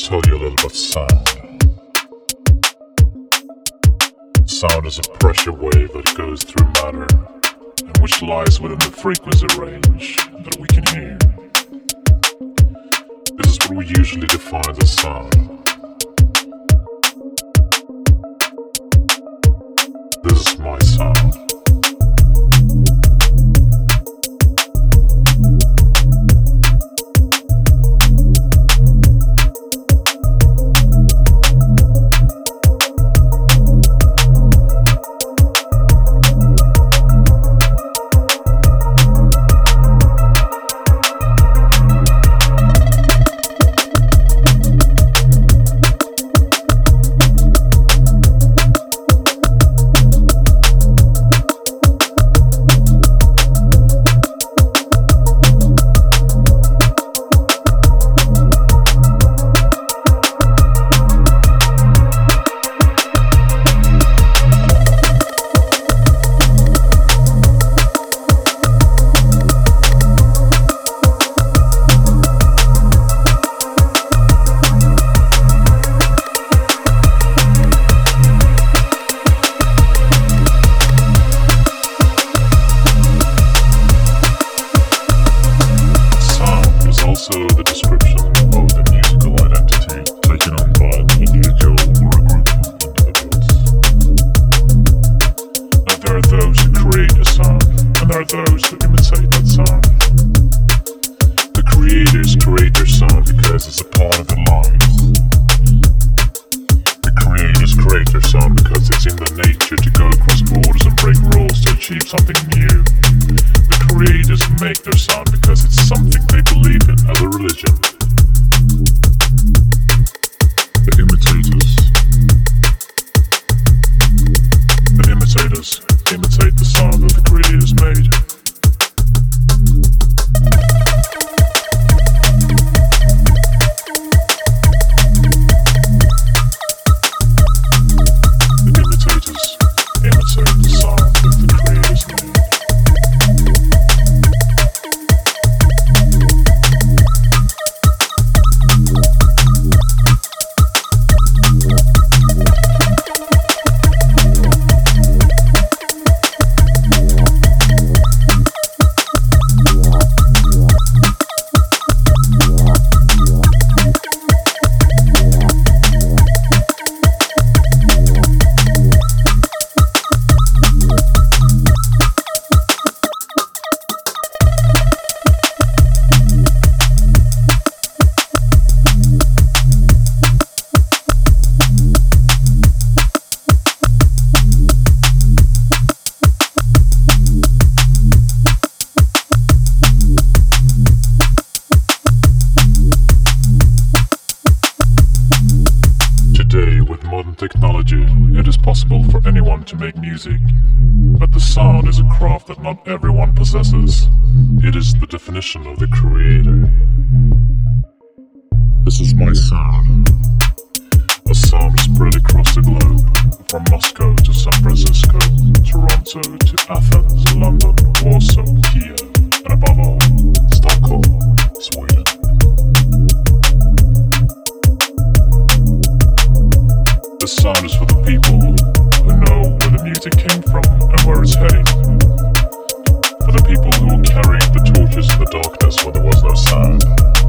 tell you a little about sound. Sound is a pressure wave that goes through matter and which lies within the frequency range that we can hear. This is what we usually define as sound. This is my sound. Also the description of the musical identity taken on by an individual or a group of individuals. And there are those who create a sound, and there are those who imitate that sound. The creators create their sound because it's a part of their lives. The creators create their sound because it's in their nature to go across borders and break rules to achieve something new. The creators make their sound because it's something they believe in as a religion. The imitators imitate the sound that the creators made. The imitators imitate the sound that the creators made. With modern technology, it is possible for anyone to make music, but the sound is a craft that not everyone possesses. It is the definition of the creator. This is my sound. A sound spread across the globe, from Moscow to San Francisco, Toronto to Athens, London, Warsaw, Kiev, and above all, Stockholm, Sweden. The sound is for the people who know where the music came from and where it's heading. For the people who will carry the torches in the darkness where there was no sound.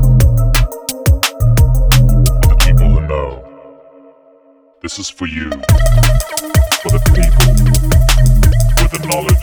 For the people who know. This is for you. For the people with the knowledge